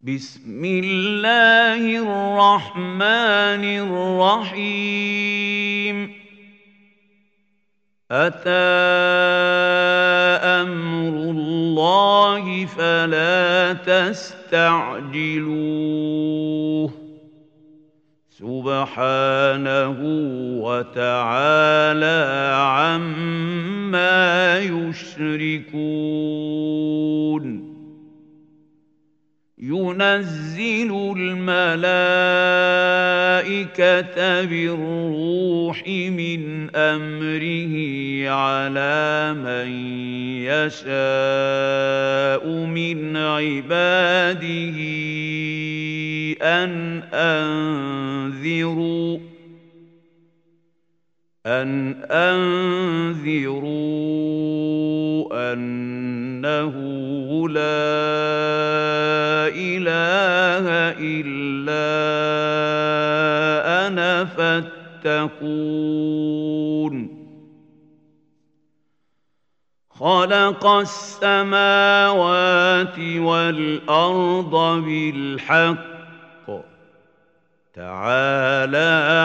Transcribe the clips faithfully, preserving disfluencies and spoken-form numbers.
بسم الله الرحمن الرحيم أتى أمر الله فلا تستعجلوه سبحانه وتعالى عما يشركون ينزل الملائكة بالروح من أمره على من يشاء من عباده أن أنذروا أن أنذروا أنه لا إله إلا أنا فاتقون خلق السماوات والأرض بالحق تعالى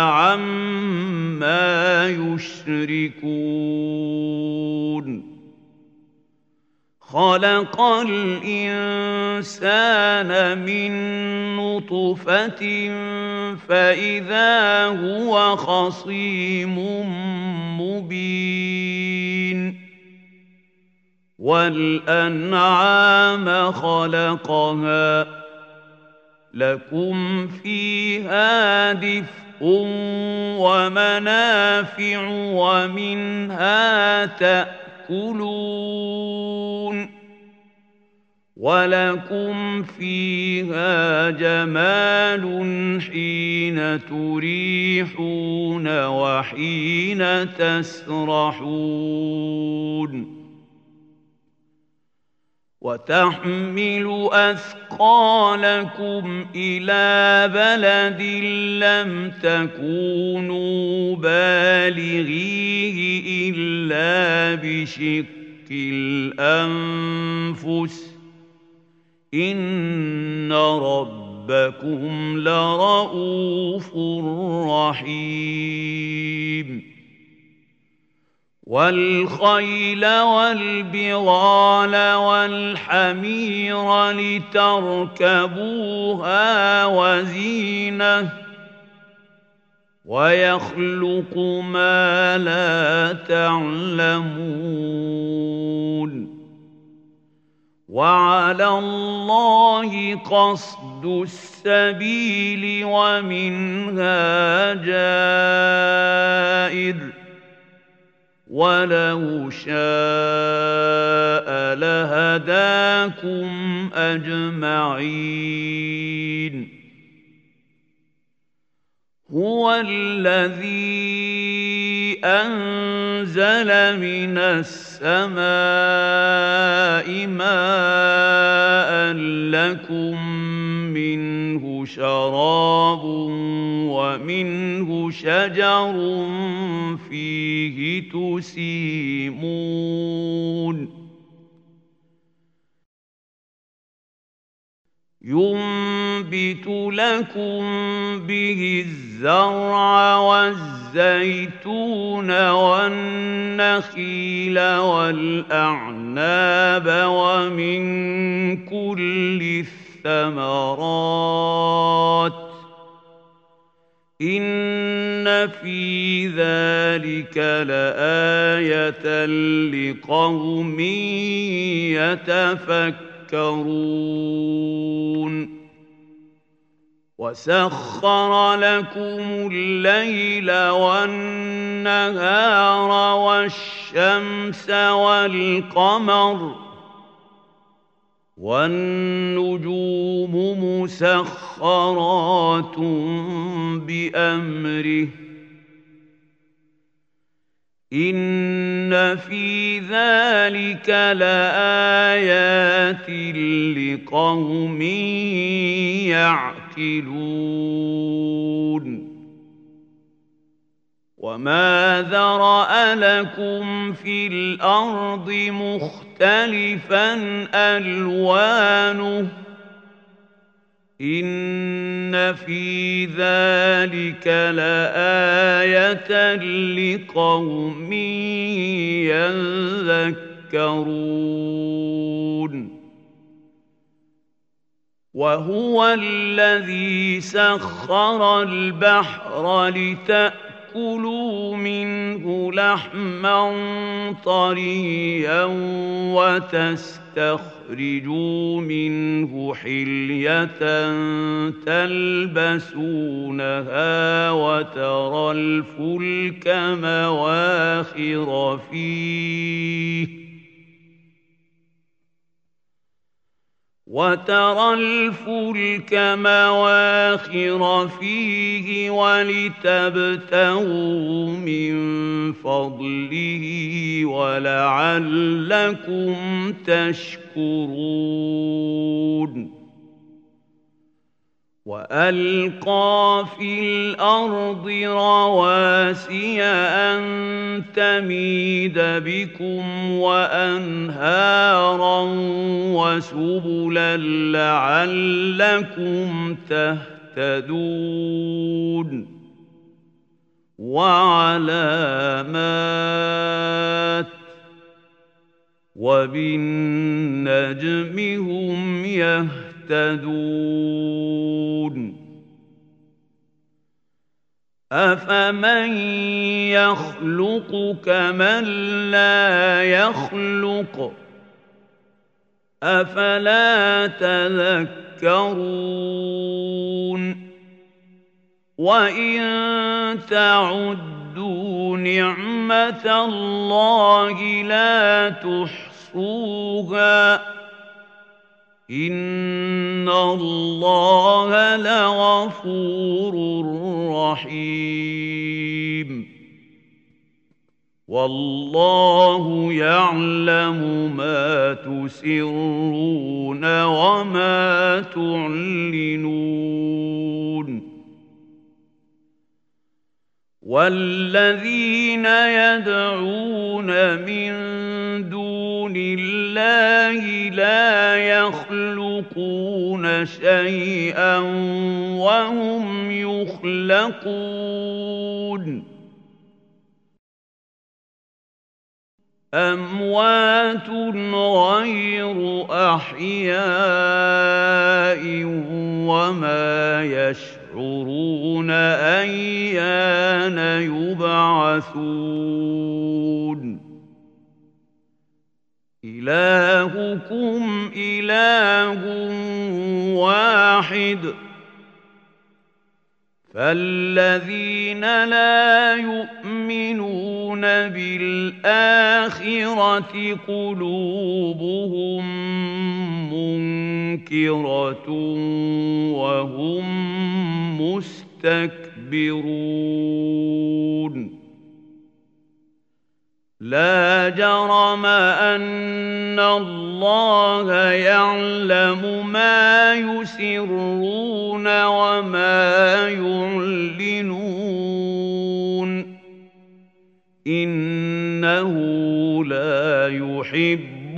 عما يشركون خلق الإنسان من نطفة فإذا هو خصيم مبين والأنعام خلقها لكم فيها دفء ومنافع ومنها تأكلون ولكم فيها جمال حين تريحون وحين تسرحون وتحمل أثقالكم إلى بلد لم تكونوا بالغيه إلا بشق الأنفس إن ربكم لرؤوف رحيم والخيل والبغال والحمير لتركبوها وزينة ويخلق ما لا تعلمون وعلى الله قصد السبيل ومنها جائر ولو شاء لهداكم أجمعين هو الذي أنزل من السماء ماء لكم منه شراب ومنه شجر فيه تسيمون ينبت لكم به الزرع والزيتون والنخيل والأعناب ومن كل الثمرات إن في ذلك لآية لقوم يتفكرون وسخر لكم الليل والنهار والشمس والقمر والنجوم مسخرات بأمره إن في ذلك لآيات لقوم يعقلون وما ذرأ لكم في الأرض مختلفا ألوانه إن في ذلك لآية لقوم يذكرون وهو الذي سخر البحر لتأكلوا منه لحما طريا وتستخرجوا منه حلية تلبسونها وترى الفلك مواخر فيه وترى الفلك مواخر فيه ولتبتغوا من فضله ولعلكم تشكرون وألقى في الأرض رواسي أن تميد بكم وأنهارا وسبلا لعلكم تهتدون وعلامات وبالنجم هم يهتدون أفمن يخلق كمن لا يخلق أفلا تذكرون وإن تعدوا نعمة الله لا تحصوها إن الله لغفور رحيم والله يعلم ما تسرون وما تعلنون والذين يدعون من دون الله لا يخلقون شيئا وهم يخلقون أموات غير أحياء وما يشعرون أيان يبعثون إلهكم إله واحد فالذين لا يؤمنون بالآخرة قلوبهم منكرة وهم مستكبرون لا جرم أن الله يعلم ما يسرون وما يعلنون إنه لا يحب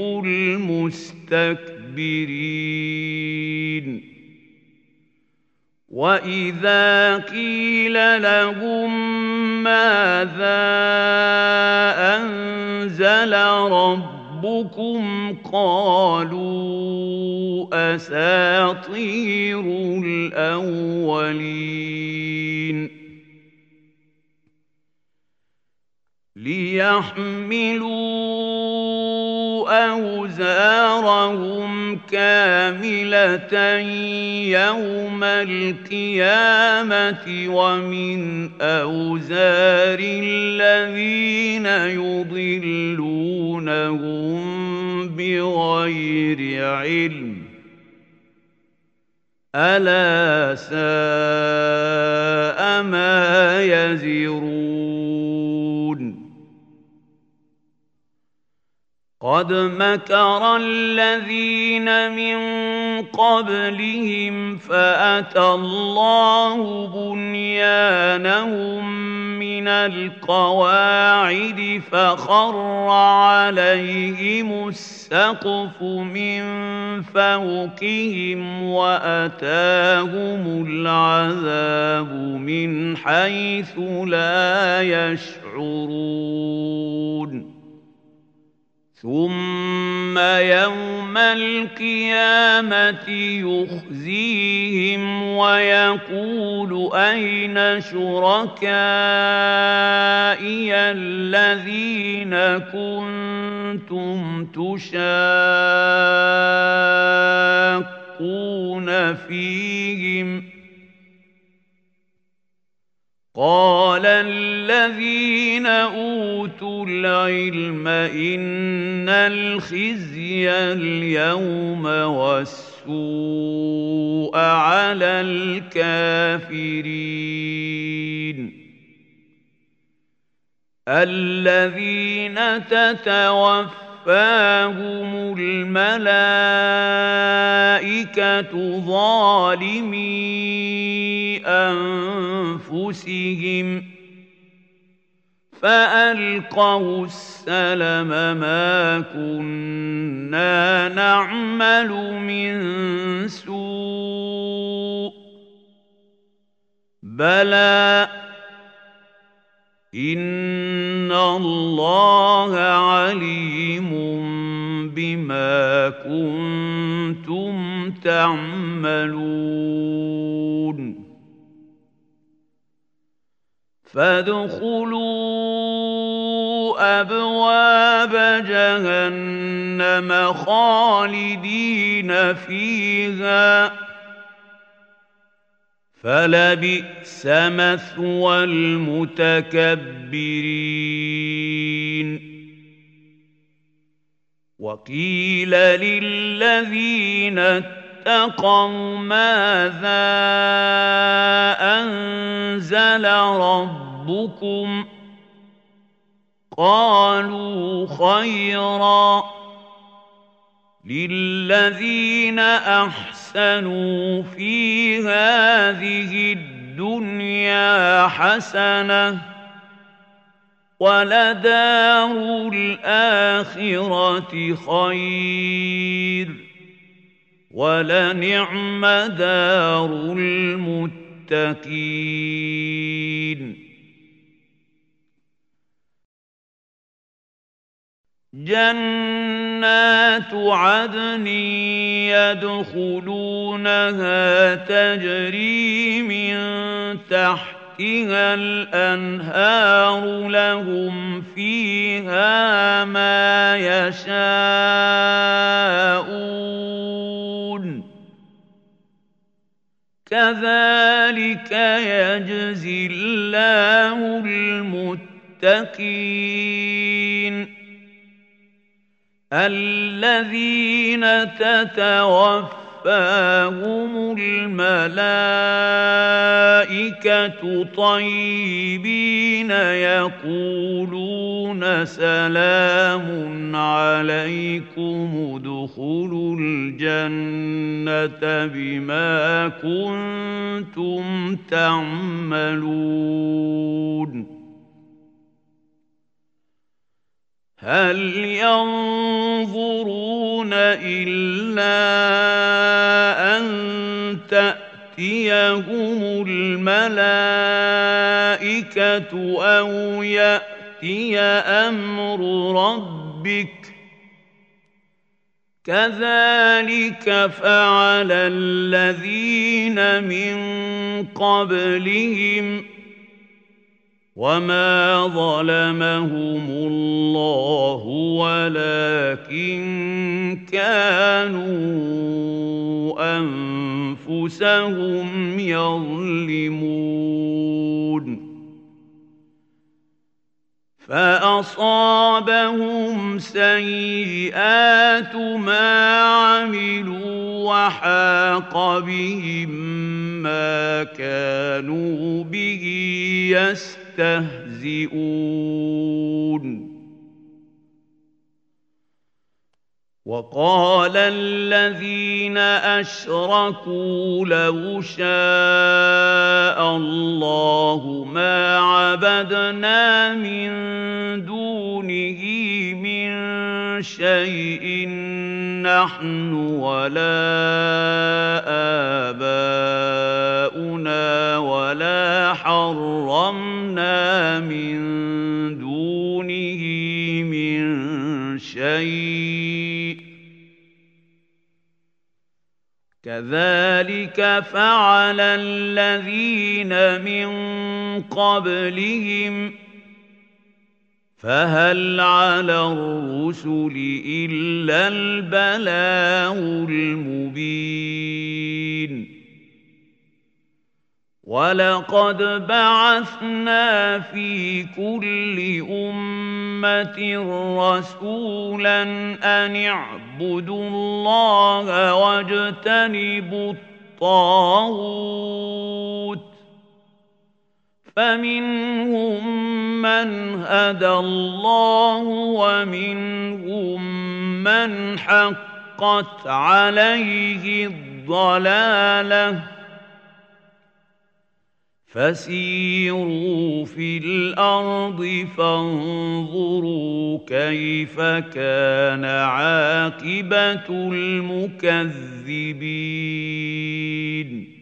المستكبرين وإذا قيل لهم ماذا أنزل ربكم قالوا أساطير الأولين ليحملوا أوزارهم كاملة يوم القيامة ومن أوزار الذين يضلونهم بغير علم ألا ساء ما يزرون قد مكر الذين من قبلهم فأتى الله بنيانهم من القواعد فخر عليهم السقف من فوقهم وأتاهم العذاب من حيث لا يشعرون ثم يوم القيامة يخزيهم ويقول أين شركائي الذين كنتم تشاقون فيهم قال الذين أوتوا العلم إن الخزي اليوم والسوء على الكافرين الذين تتوفاهم الملائكة ظالمي أنفسهم فألقوا السلم ما كنا نعمل من سوء بلى إن الله عليم بما كنتم تعملون فادخلوا أبواب جهنم خالدين فيها فلبئس مثوى المتكبرين وقيل للذين اتقوا ماذا أنزل ربكم قالوا خيرا للذين أحسنوا في هذه الدنيا حسنة ولدار الآخرة خير ولنعم دار المتقين جنات عدن يدخلونها تجري من تحتها الأنهار لهم فيها ما يشاءون كذلك يجزي الله المتقين الذين تتوفاهم الملائكة طيبين يقولون سلام عليكم ادخلوا الجنة بما كنتم تعملون هل ينظرون إلا أن تأتيهم الملائكة أو يأتي أمر ربك كذلك فعل الذين من قبلهم وما ظلمهم الله ولكن كانوا أنفسهم يظلمون فأصابهم سيئات ما عملوا وحاق بهم ما كانوا به يستهزئون وقال الذين أشركوا لو شاء الله ما عبدنا من دونه من شيء نحن ولا آباؤنا ولا حرمنا من دونه من شيء كذلك فعل الذين من قبلهم فهل على الرسل إلا البلاغ المبين ولقد بعثنا في كل أمة رسولا أن اعبدوا الله واجتنبوا الطاغوت فمنهم من هدى الله ومنهم من حقت عليه الضلالة فسيروا في الأرض فانظروا كيف كان عاقبة المكذبين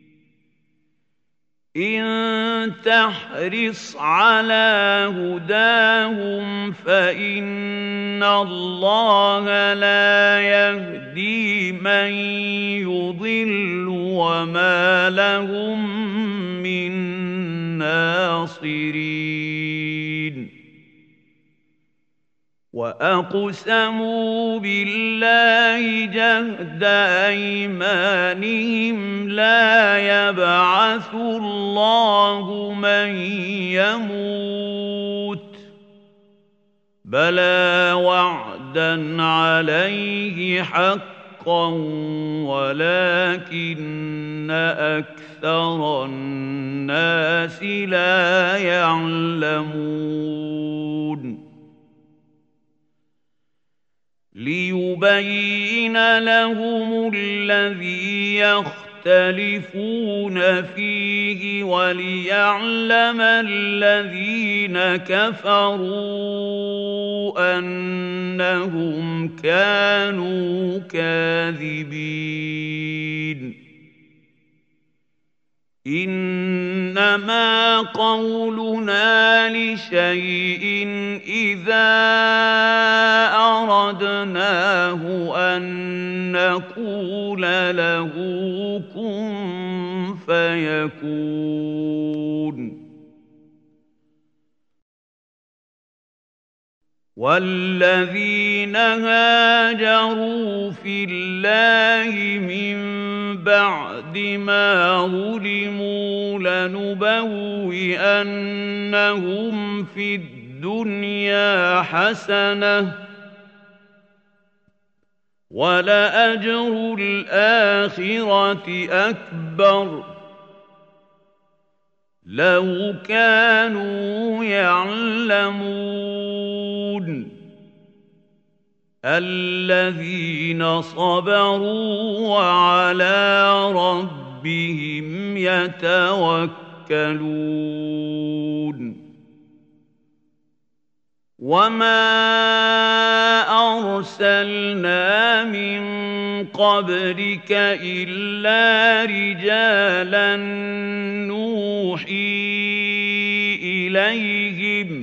إن تحرص على هداهم فإن الله لا يهدي من يضل وما لهم من ناصرين وأقسموا بالله جهد أيمانهم لا يبعث الله من يموت بلى وعدا عليه حقا ولكن أكثر الناس لا يعلمون ليبين لهم الذي يختلفون فيه وليعلم الذين كفروا أنهم كانوا كاذبين إنما قولنا لشيء إذا أردناه أن نقول له كن فيكون والذين هاجروا في الله من بعد ما ظلموا لنبوئنهم في الدنيا حسنة ولأجر الآخرة أكبر لو كانوا يعلمون الذين صبروا وعلى ربهم يتوكلون وما أرسلنا من قبلك إلا رجالا نوحي إليهم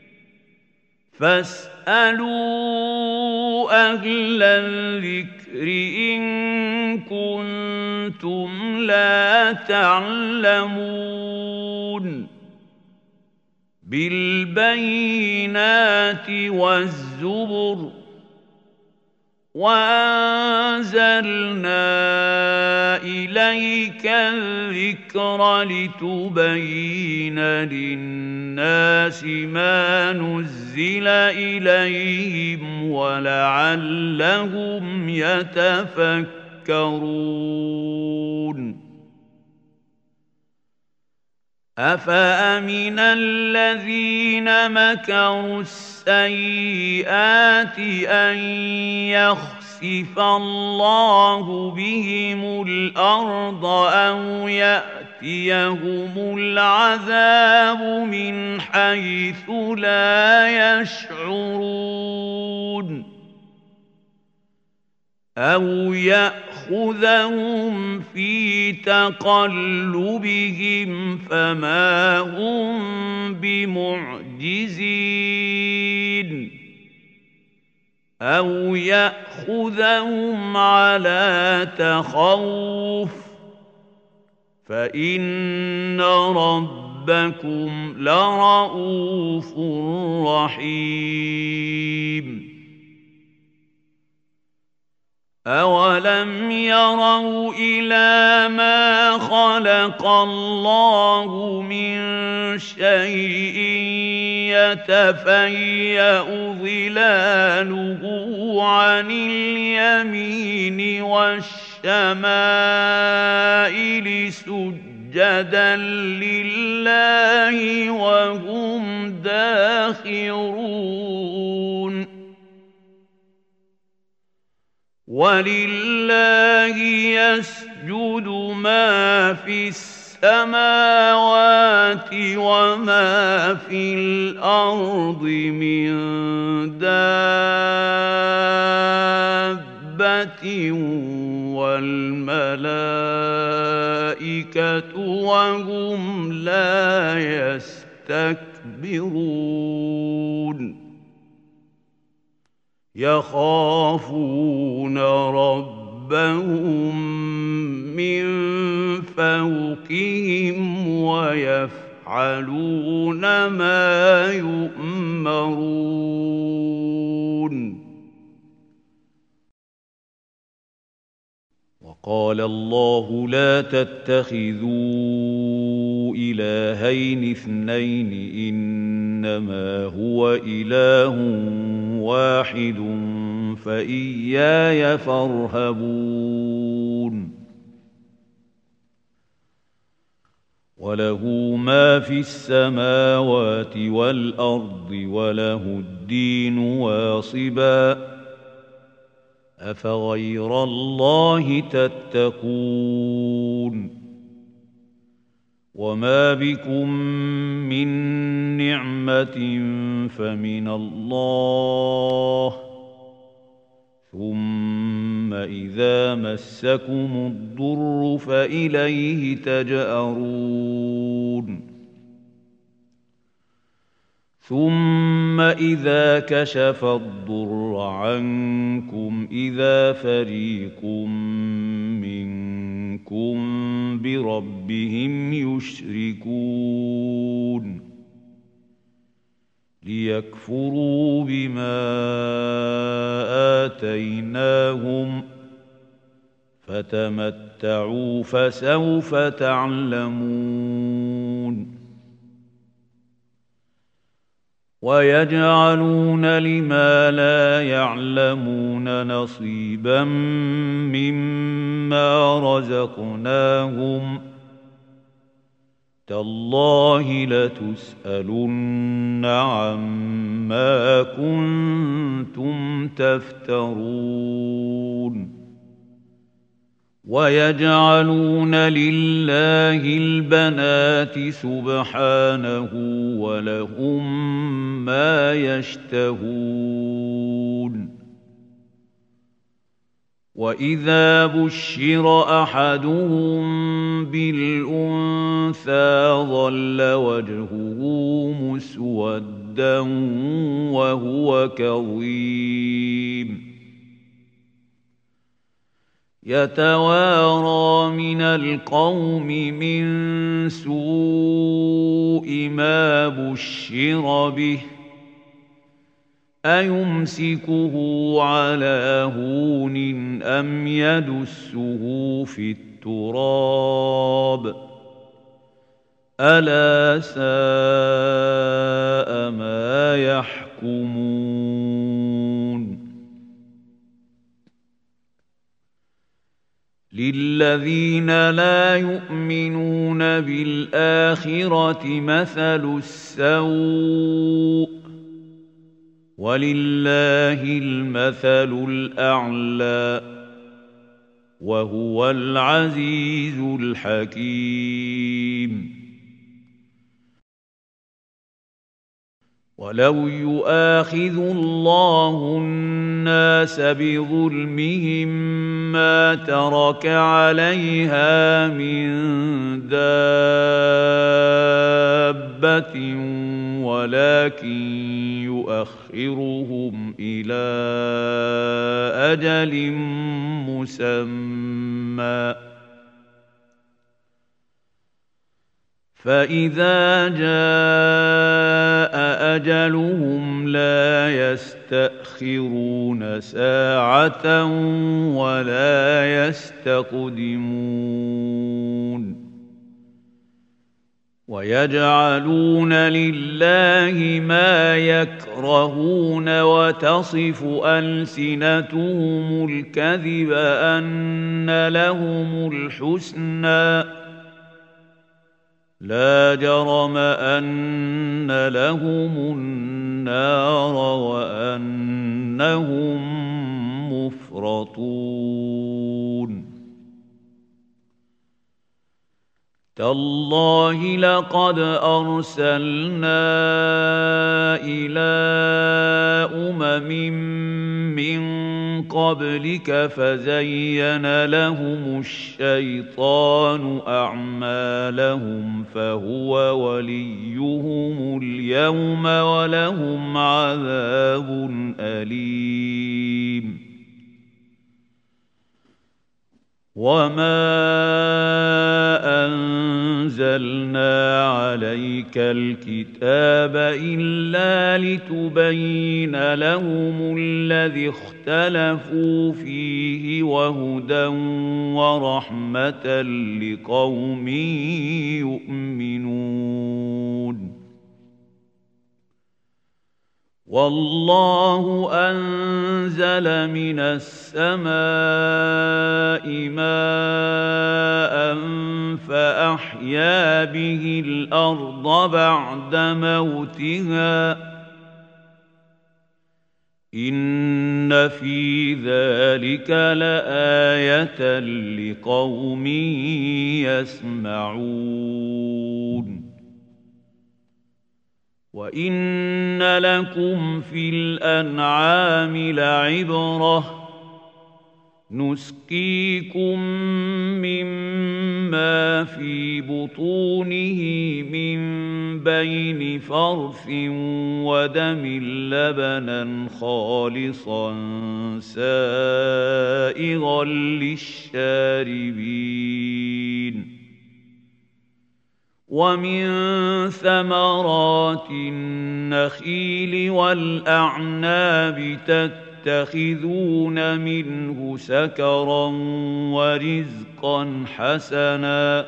فاسألوا أهل الذكر إن كنتم لا تعلمون بالبينات والزبر وأنزلنا إليك الذكر لتبين للناس ما نزل إليهم ولعلهم يتفكرون أفأمن الذين مكروا السيئات أن يخسف الله بهم الأرض أو يأتيهم العذاب من حيث لا يشعرون أو يأخذهم في تقلبهم فما هم بمعجزين أو يأخذهم على تخوف فإن ربكم لرءوف رحيم أَوَلَمْ يَرَوْا إِلَىٰ مَا خَلَقَ اللَّهُ مِن شَيْءٍ يَتَفَيَّأُ ظِلَالُهُ عَنِ الْيَمِينِ وَالشَّمَائِلِ سُجَّدًا لِّلَّهِ وَهُمْ دَاخِرُونَ وَلِلَّهِ يَسْجُدُ مَا فِي السَّمَاوَاتِ وَمَا فِي الْأَرْضِ مِن دَابَّةٍ وَالْمَلَائِكَةُ وَهُمْ لَا يَسْتَكْبِرُونَ يَخَافُونَ رَبَّهُم مِّن فَوْقِهِمْ وَيَفْعَلُونَ مَا يُؤْمَرُونَ وَقَالَ اللَّهُ لَا تَتَّخِذُوا إِلَٰهَيْنِ اثْنَيْنِ إِنَّمَا هُوَ إِلَٰهٌ وَاحِدٌ فَإِيَّايَ فَارْهَبُونِ وَلَهُ مَا فِي السَّمَاوَاتِ وَالْأَرْضِ وَلَهُ الدِّينُ وَاصِبًا أَفَغَيْرَ اللَّهِ تَتَّقُونَ وَمَا بِكُم مِّن نِّعْمَةٍ فَمِنَ اللَّهِ ثُمَّ إِذَا مَسَّكُمُ الضُّرُّ فَإِلَيْهِ تَجْأَرُونَ ثُمَّ إِذَا كَشَفَ الضُّرَّ عَنكُمْ إِذَا فَرِيقٌ مِّنكُم بِرَبِّهِمْ يُشْرِكُونَ لِيَكْفُرُوا بِمَا آتَيْنَاهُمْ فَتَمَتَّعُوا فَسَوْفَ تَعْلَمُونَ وَيَجْعَلُونَ لِمَا لَا يَعْلَمُونَ نَصِيبًا مِّمَّا رَزَقْنَاهُمْ تَاللَّهِ لَتُسْأَلُنَّ عَمَّا كُنتُمْ تَفْتَرُونَ وَيَجْعَلُونَ لِلَّهِ الْبَنَاتِ سُبْحَانَهُ وَلَهُم مَّا يَشْتَهُونَ وَإِذَا بُشِّرَ أَحَدُهُم بِالْأُنثَىٰ ظَلَّ وَجْهُهُ مُسْوَدًّا وَهُوَ كَظِيمٌ يَتَوَارَىٰ مِنَ الْقَوْمِ مِن سُوءِ مَا بُشِّرَ بِهِ أَيُمْسِكُهُ عَلَىٰ هُونٍ أَمْ يَدُسُّهُ فِي التُّرَابِ أَلَا سَاءَ مَا يَحْكُمُونَ للذين لا يؤمنون بالآخرة مثل السوء ولله المثل الأعلى وهو العزيز الحكيم. ولو يؤاخذ الله الناس بظلمهم ما ترك عليها من دابة ولكن يؤخرهم إلى أجل مسمى فإذا جاء أجلهم لا يستأخرون ساعة ولا يستقدمون. ويجعلون لله ما يكرهون وتصف ألسنتهم الكذب أن لهم الحسنى لا جرم أن لهم النار وأنهم مفرطون. تالله لقد أرسلنا إلى أمم من قبلك فزين لهم الشيطان أعمالهم فهو وليهم اليوم ولهم عذاب أليم. وما أنزلنا عليك الكتاب إلا لتبين لهم الذي اختلفوا فيه وهدى ورحمة لقوم يؤمنون. والله أنزل من السماء ماء فأحيا به الأرض بعد موتها إن في ذلك لآية لقوم يسمعون. وإن لكم في الأنعام لعبرة نسقيكم مما في بطونه من بين فرث ودم لبنا خالصا سائغا للشاربين ومن ثمرات النخيل والأعناب تتخذون منه سكرا ورزقا حسنا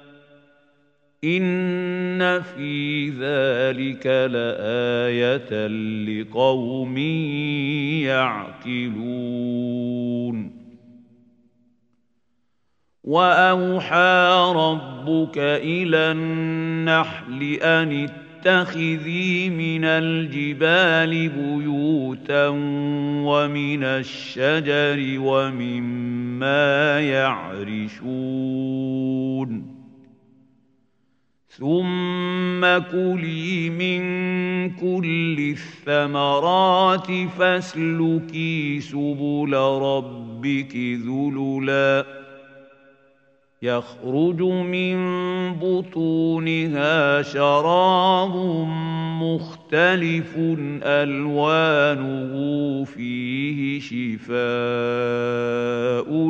إن في ذلك لآية لقوم يعقلون. وأوحى ربك إلى النحل أن اتخذي من الجبال بيوتا ومن الشجر ومما يعرشون ثم كلي من كل الثمرات فاسلكي سبل ربك ذللا يخرج من بطونها شراب مختلف ألوانه فيه شفاء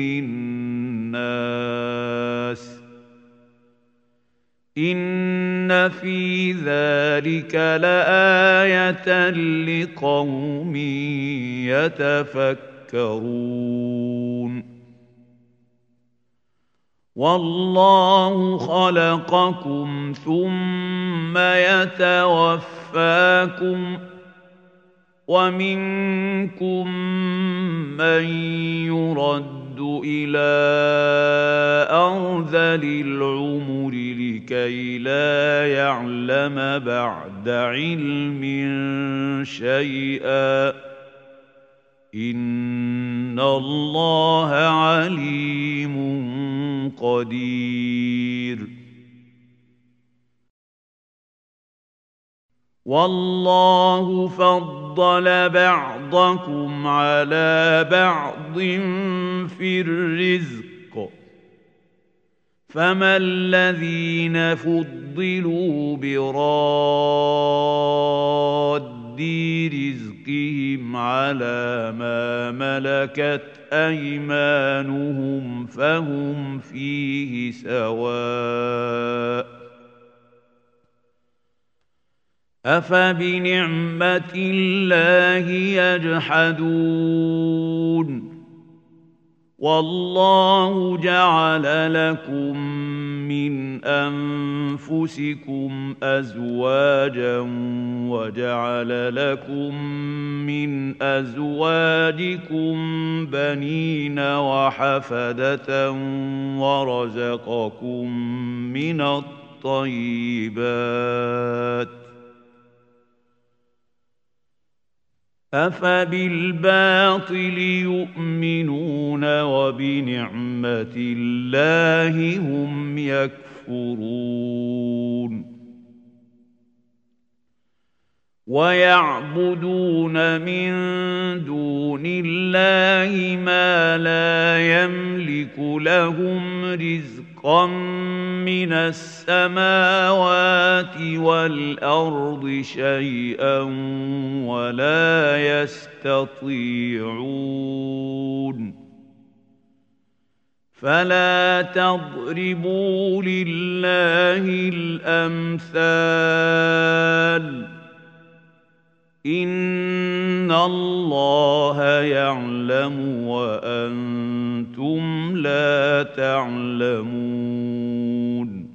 للناس إن في ذلك لآية لقوم يتفكرون. والله خلقكم ثم يتوفاكم ومنكم من يرد إلى أرذل العمر لكي لا يعلم بعد علم شيئا إن الله عليم قدير والله فضل بعضكم على بعض في الرزق فما الذين فضلوا براد رزقهم على ما ملكت أيمانهم فهم فيه سواء أفبنعمة الله يجحدون والله جعل لكم من أنفسكم أزواجا وجعل لكم من أزواجكم بنين وحفدة ورزقكم من الطيبات أفبالباطل يؤمنون وبنعمة الله هم يكفرون ويعبدون من دون الله ما لا يملك لهم رزقا من السماوات والأرض شيئا ولا يستطيعون فلا تضربوا لله الأمثال إن الله يعلم وأنتم لا تعلمون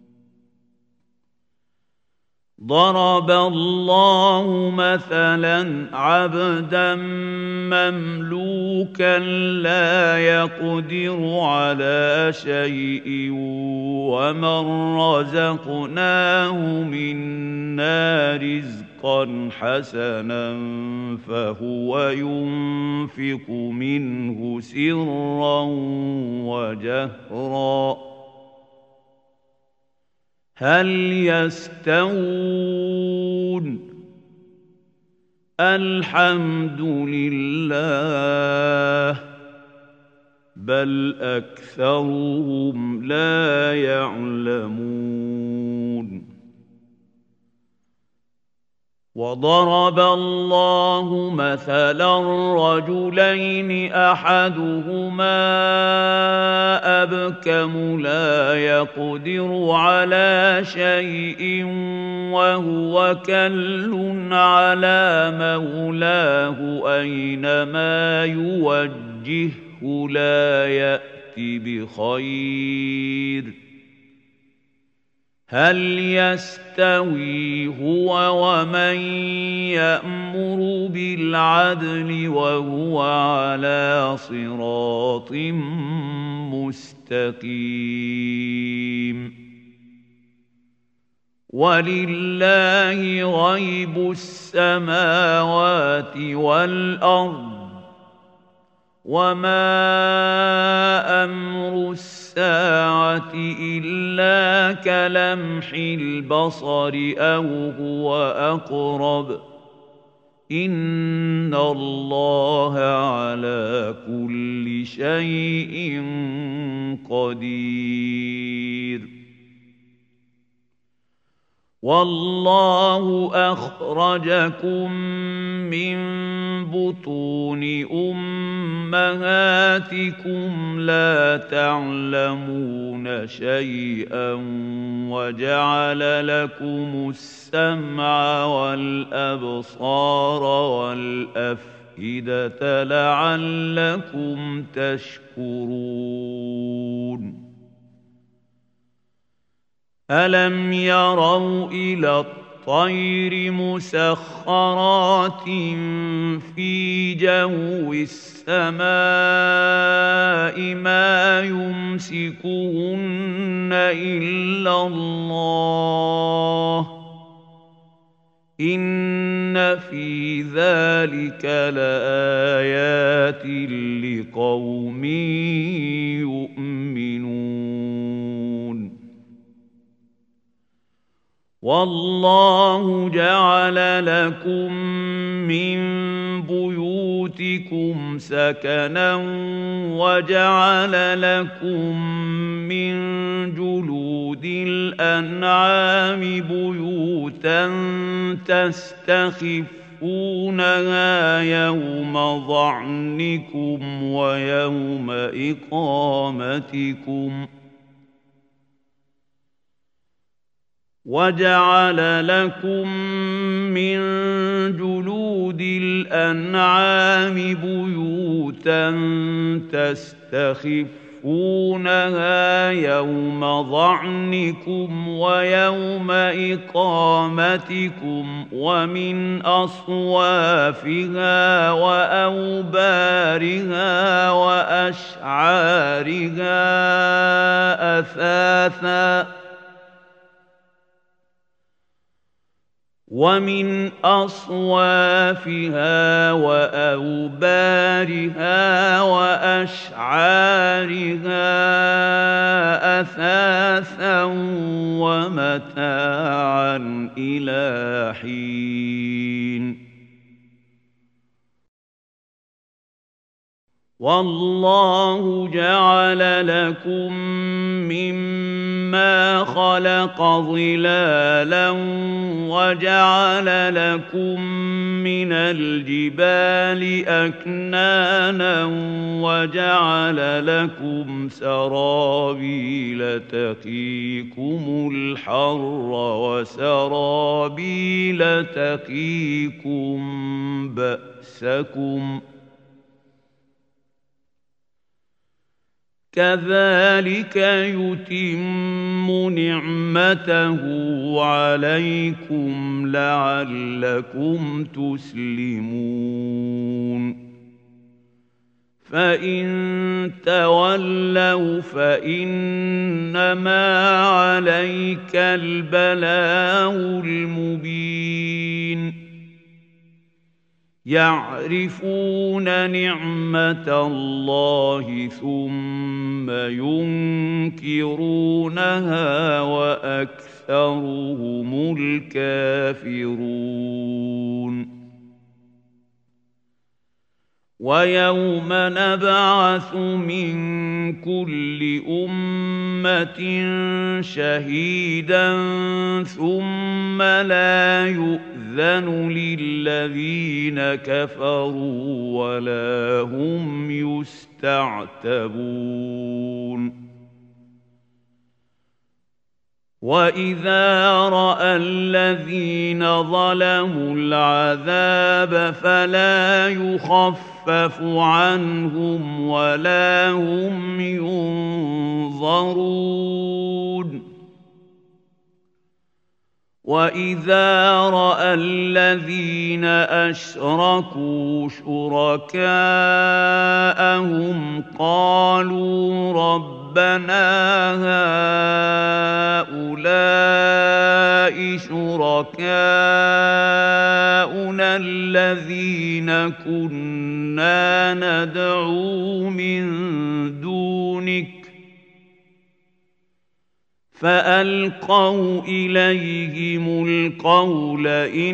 ضرب الله مثلا عبدا مملوكا لا يقدر على شيء ومن رزقناه منا رزقا حسنا فهو ينفق منه سرا وجهرا هل يستوون الحمد لله بل أكثرهم لا يعلمون وضرب الله مثلا رجلين أحدهما أبكم لا يقدر على شيء وهو كل على مولاه أينما يوجهه لا يأتي بخير هل يستوي هو ومن يأمر بالعدل وهو على صراط مستقيم ولله غيب السماوات والأرض وما أمر الساعة إلا كلمح البصر أو هو أقرب إن الله على كل شيء قدير والله أخرجكم من بطون أمهاتكم لا تعلمون شيئا وجعل لكم السمع والأبصار والأفئدة لعلكم تشكرون ألم يروا إلى والطير مسخرات في جو السماء ما يمسكهن إلا الله إن في ذلك لآيات لقوم يؤمنون والله جعل لكم من بيوتكم سكنا وجعل لكم من جلود الأنعام بيوتا تستخفونها يوم ظعنكم ويوم إقامتكم وجعل لكم من جلود الأنعام بيوتا تستخفونها يوم ظعنكم ويوم إقامتكم ومن أصوافها وأوبارها وأشعارها أثاثا ومن أصوافها وأوبارها وأشعارها أثاثا ومتاعا إلى حين والله جعل لكم مما خلق ظلالا وجعل لكم من الجبال أكنانا وجعل لكم سرابيل تقيكم الحر وسرابيل تقيكم بأسكم كذلك يتم نعمته عليكم لعلكم تسلمون فإن تولوا فإنما عليك البلاغ المبين يعرفون نعمة الله ثم ينكرونها وأكثرهم الكافرون ويوم نبعث من كل أمة شهيدا ثم لا يؤذن للذين كفروا ولا هم يستعتبون وإذا رأى الذين ظلموا العذاب فلا يخفف عنهم ولا هم ينظرون وإذا رأى الذين أشركوا شركاءهم قالوا ربنا هؤلاء شركاؤنا الذين كنا ندعو من دونك فألقوا إليهم القول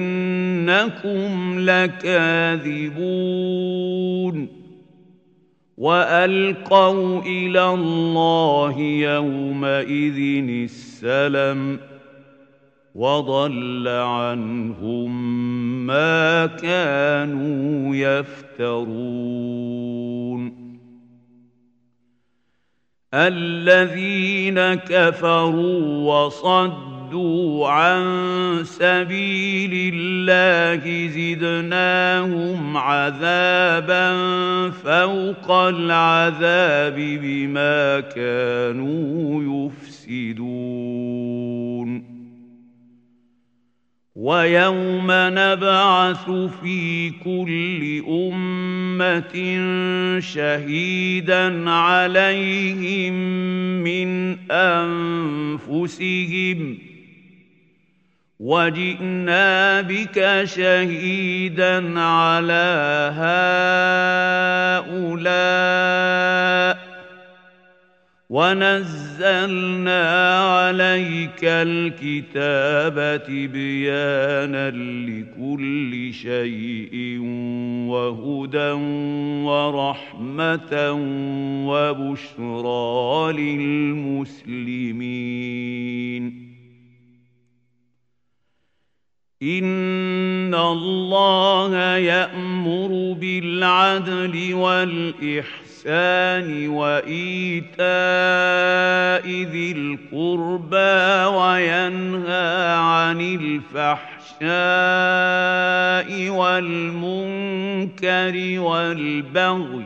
إنكم لكاذبون وألقوا إلى الله يومئذ السلم وضل عنهم ما كانوا يفترون الذين كفروا وصدوا عن سبيل الله زدناهم عذابا فوق العذاب بما كانوا يفسدون ويوم نبعث في كل أمة شهيدا عليهم من أنفسهم وجئنا بك شهيدا على هؤلاء ونزلنا عليك الكتاب تبيانا لكل شيء وهدى ورحمة وبشرى للمسلمين إن الله يأمر بالعدل والإحسان وإيتاء ذي القربى وينهى عن الفحشاء والمنكر والبغي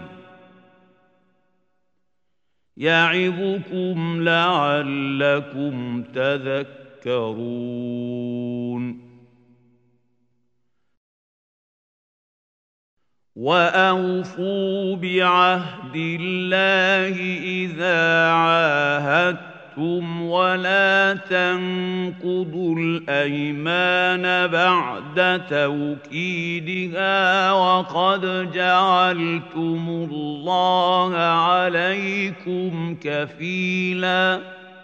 يعظكم لعلكم تذكرون وأوفوا بعهد الله إذا عاهدتم ولا تنقضوا الأيمان بعد توكيدها وقد جعلتم الله عليكم كفيلا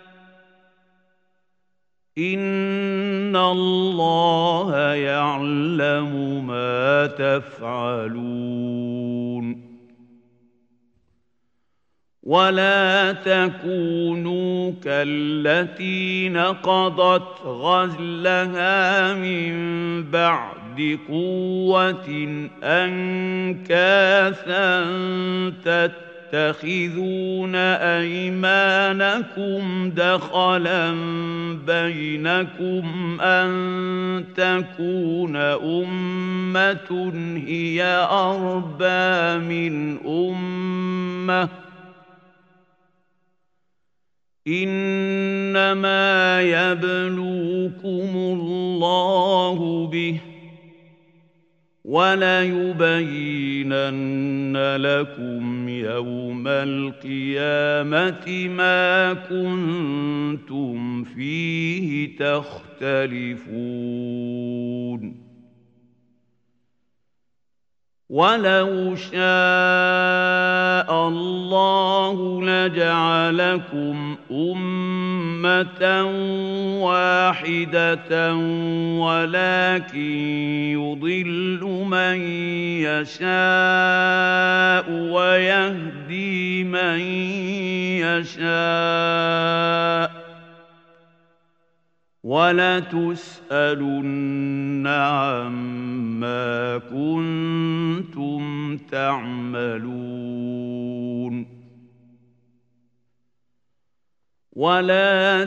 إن الله يعلم ما تفعلون ولا تكونوا كالتي نقضت غزلها من بعد قوة أنكاثا تتخذون أيمانكم دخلا بينكم أن تكون أمة هي أربى من أمة إنما يبلوكم الله به وليبينن لكم يوم القيامة ما كنتم فيه تختلفون ولو شاء الله لجعلكم أمة واحدة ولكن يضل من يشاء ويهدي من يشاء وَلَتُسْأَلُنَّ عَمَّا كُنتُمْ تَعْمَلُونَ وَلَا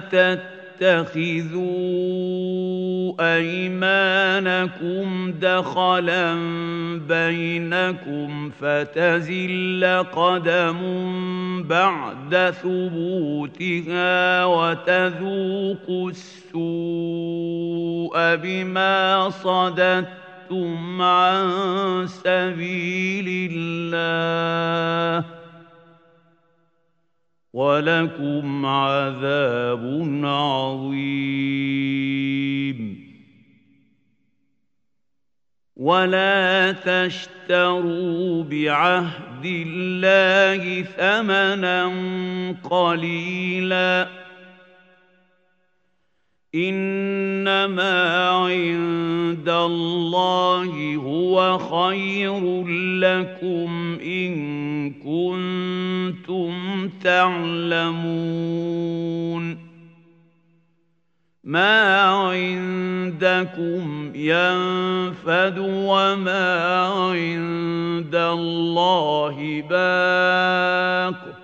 تَتَّخِذُوا أَيْمَانَكُمْ دَخَلًا بَيْنَكُمْ فَتَزِلَّ قَدَمٌ بَعْدَ ثُبُوتِهَا وَتَذُوقُوا السُّوءَ بِمَا صَدَدتُّمْ عَن سَبِيلِ اللَّهِ وَلَكُمْ عَذَابٌ عَظِيمٌ وَلَا تَشْتَرُوا بِعَهْدِ اللَّهِ ثَمَنًا قَلِيلًا إِنَّمَا عِندَ اللَّهِ هُوَ خَيْرٌ لَّكُمْ إِن كُنتُمْ تَعْلَمُونَ مَا عِندَكُمْ يَنفَدُ وَمَا عِندَ اللَّهِ بَاقٍ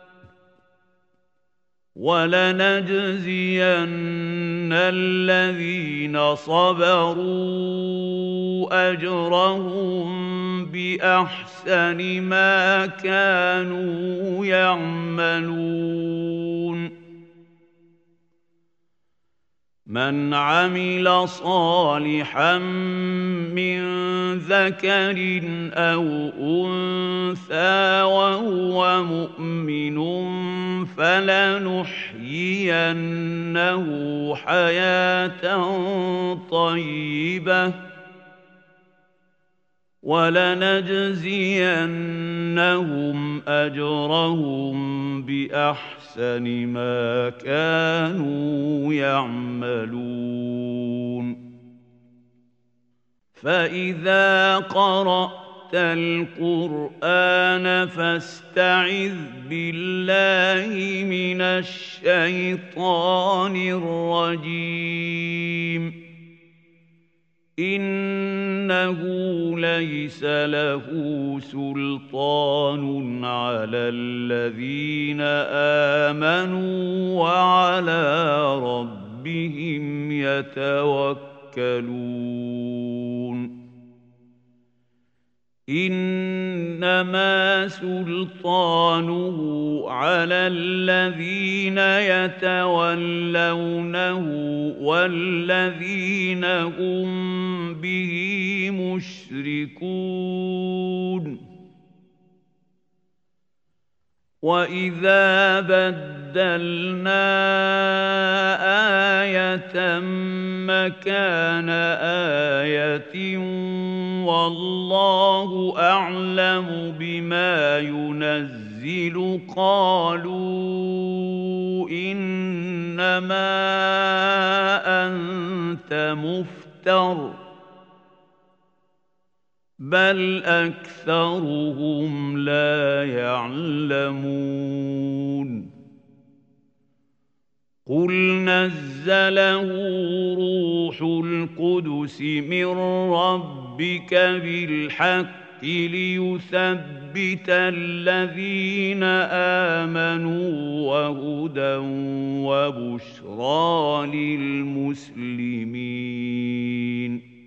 وَلَنَجْزِيَنَّ الَّذِينَ صَبَرُوا أَجْرَهُم بِأَحْسَنِ مَا كَانُوا يَعْمَلُونَ من عمل صالحا من ذكر أو أنثى وهو مؤمن فلنحيينه حياة طيبة ولنجزينهم أجرهم بأحسن ما كانوا يعملون فإذا قرأت القرآن فاستعذ بالله من الشيطان الرجيم إنه ليس له سلطان على الذين آمنوا وعلى ربهم يتوكلون إنما سلطانه على الذين يتولونه والذين هم به مشركون وإذا بدلنا آية مكان آية والله أعلم بما ينزل قالوا إنما أنت مفتر بل أكثرهم لا يعلمون قل نزله روح القدس من ربك بالحق ليثبت الذين آمنوا وهدى وبشرى للمسلمين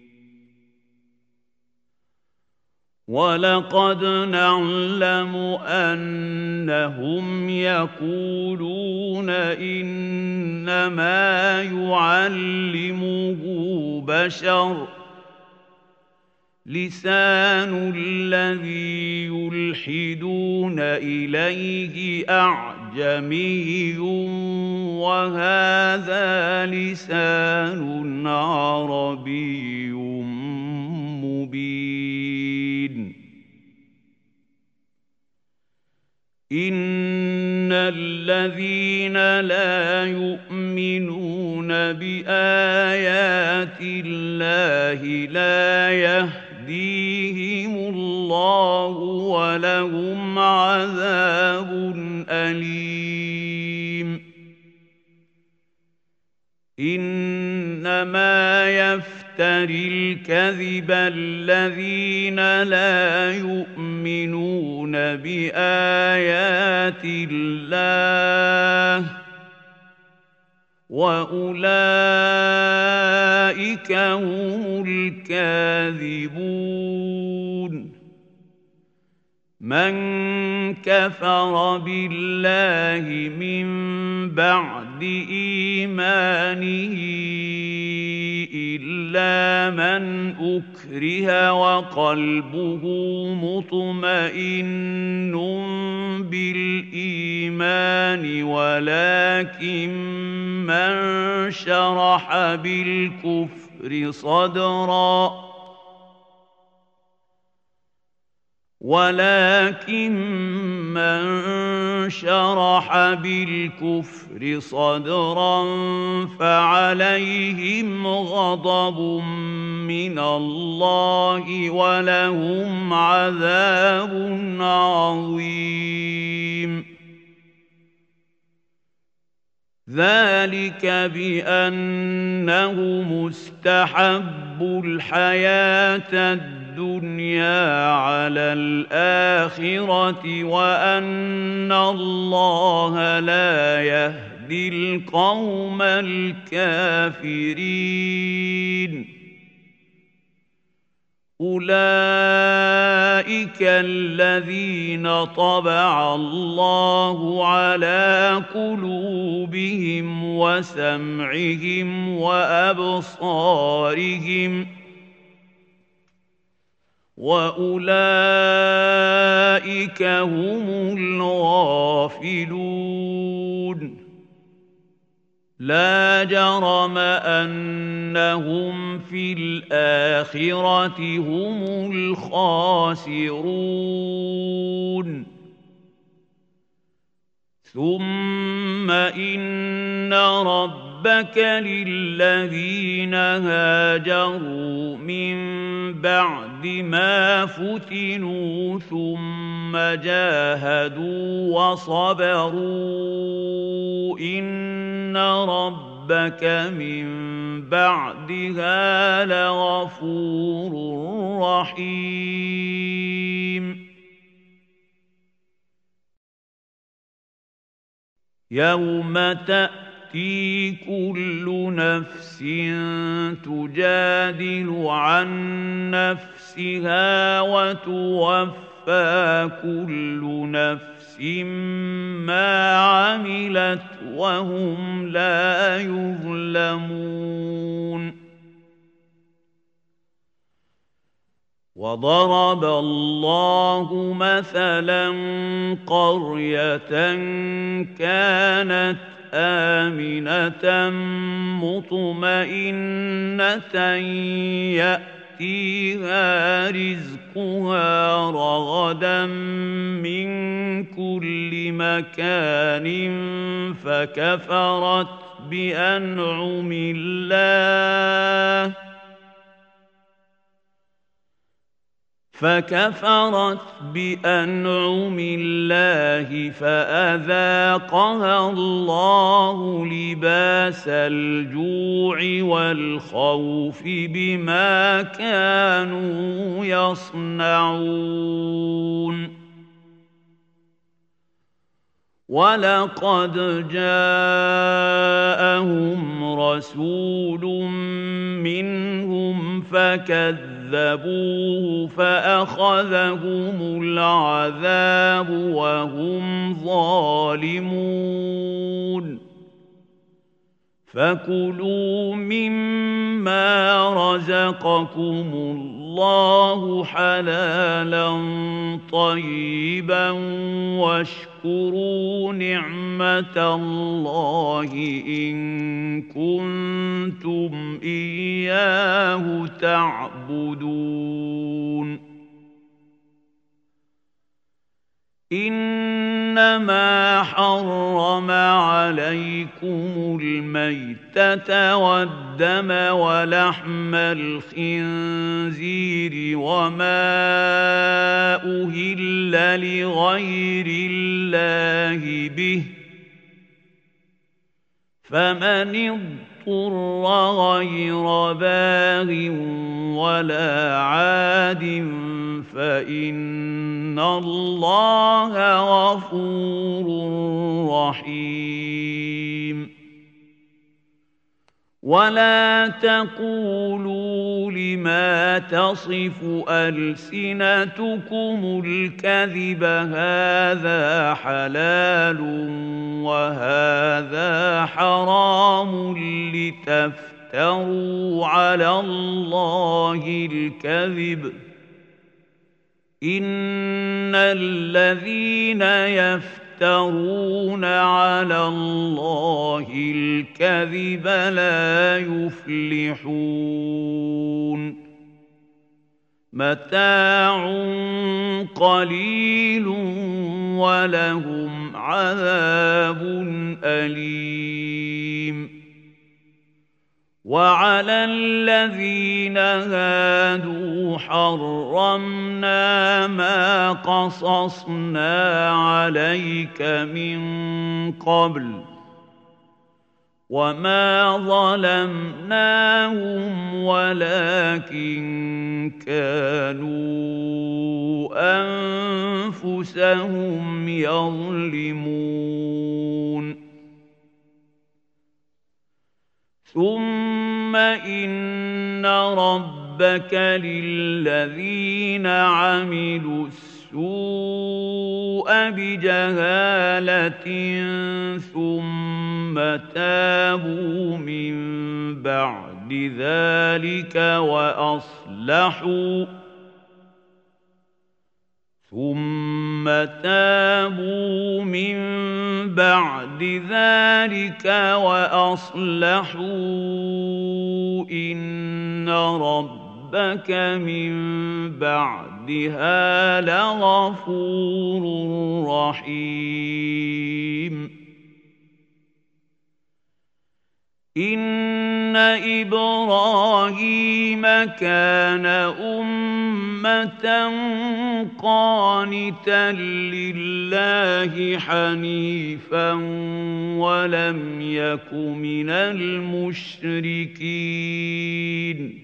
وَلَقَدْ نَعْلَمُ أَنَّهُمْ يَقُولُونَ إِنَّمَا يُعَلِّمُهُ بَشَرٌ لِسَانُ الَّذِي يُلْحِدُونَ إِلَيْهِ أَعْجَمِيٌّ وَهَذَا لِسَانٌ عَرَبِيٌّ مُبِينٌ إِنَّ الَّذِينَ لَا يُؤْمِنُونَ بِآيَاتِ اللَّهِ لَا يَهْدِيهِمُ اللَّهُ وَلَهُمْ عَذَابٌ أَلِيمٌ إِنَّمَا يَفْتَرِي الْكَذِبَ الَّذِينَ لَا يُؤْمِنُونَ بِآيَاتِ اللَّهِ وَأُولَئِكَ هُمُ الْكَاذِبُونَ مَنْ كَفَرَ بِاللَّهِ مِنْ بَعْدِ إِيمَانِهِ إِلَّا مَنْ أُكْرِهَ وَقَلْبُهُ مُطْمَئِنٌّ بِالْإِيمَانِ وَلَكِنْ مَنْ شَرَحَ بِالْكُفْرِ صَدْرًا ولكن من شرح بالكفر صدرا فعليهم غضب من الله ولهم عذاب عظيم ذلك بأنه مستحب الحياة الدنيا على الآخرة وأن الله لا يهدي القوم الكافرين أولئك الذين طبع الله على قلوبهم وسمعهم وأبصارهم وأولئك هم الغافلون لا جرم أنهم في الآخرة هم الخاسرون ثم إن ربك للذين هاجروا من بعد ما فتنوا ثم جاهدوا وصبروا إن ربك من بعدها لغفور رحيم يوم تأتي كل نفس تجادل عن نفسها وتوفى كل نفس ما عملت وهم لا يظلمون وضرب الله مثلا قرية كانت آمنة مطمئنة يأتيها رزقها رغدا من كل مكان فكفرت بأنعم الله فكفرت بأنعم الله فأذاقها الله لباس الجوع والخوف بما كانوا يصنعون ولقد جاءهم رسول منهم فكذبوه فأخذهم العذاب وهم ظالمون فكلوا مما رزقكم الله حلالا طيبا واشكروا نعمة الله إن كنتم إياه تعبدون إنما حرم عليكم الميتة والدم ولحم الخنزير وما أهل لغير الله به فمن اضطر غير باغ ولا عاد فإن الله غفور رحيم ولا تقولوا لما تصف ألسنتكم الكذب هذا حلال وهذا حرام لتفتروا على الله الكذب إن الذين يفترون على الله الكذب لا يفلحون متاع قليل ولهم عذاب أليم وعلى الذين هادوا حرمنا ما قصصنا عليك من قبل وما ظلمناهم ولكن كانوا أنفسهم يظلمون ثم إن ربك ربك للذين عملوا السوء بجهالة ثم تابوا من بعد ذلك وأصلحوا ثم تابوا من بعد ذلك وأصلحوا إن ربك من بعدها لغفور رحيم إن إبراهيم كان أمة قانتا لله حنيفا ولم يك من المشركين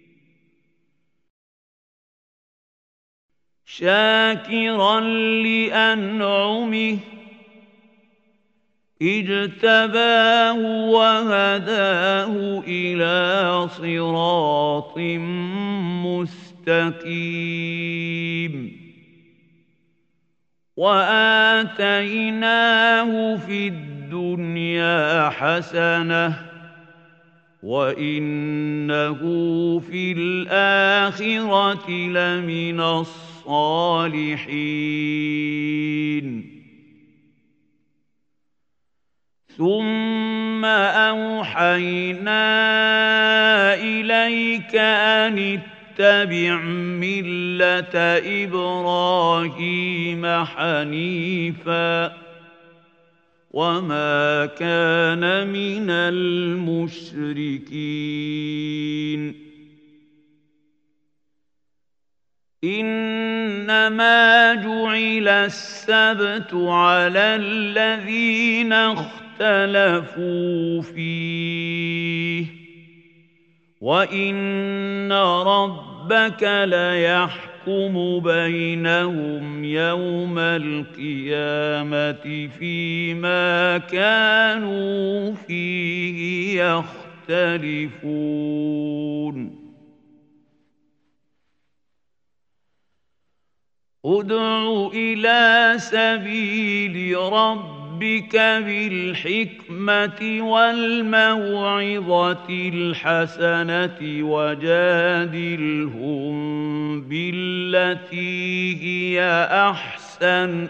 شاكرا لأنعمه اجتباه وهداه إلى صراط مستقيم وآتيناه في الدنيا حسنة وإنه في الآخرة لمن الصالحين ثم أوحينا إليك أن اتبع ملة إبراهيم حنيفا وما كان من المشركين إنما جعل السبت على الذين اختلفوا فيه وإن ربك ليحكم بينهم يوم القيامة فيما كانوا فيه يختلفون ادع إلى سبيل ربك بالحكمة والموعظة الحسنة وجادلهم بالتي هي أحسن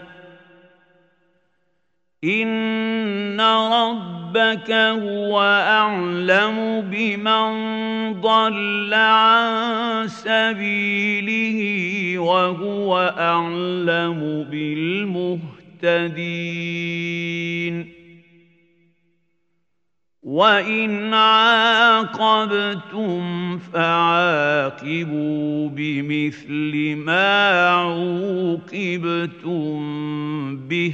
إن ربك هو أعلم بمن ضل عن سبيله وهو أعلم بالمهتدين وإن عاقبتم فعاقبوا بمثل ما عوقبتم به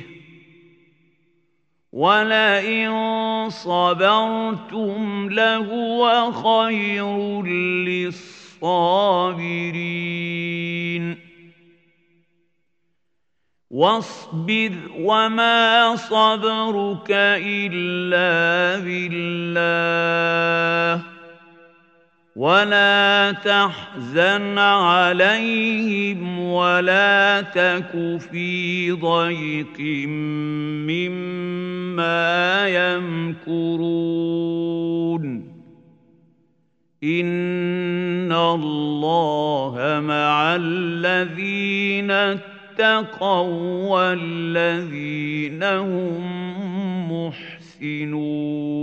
ولئن صبرتم لهو خير للصابرين واصبر وما صبرك إلا بالله ولا تحزن عليهم ولا تك في ضيق مما يمكرون إن الله مع الذين اتقوا والذين هم محسنون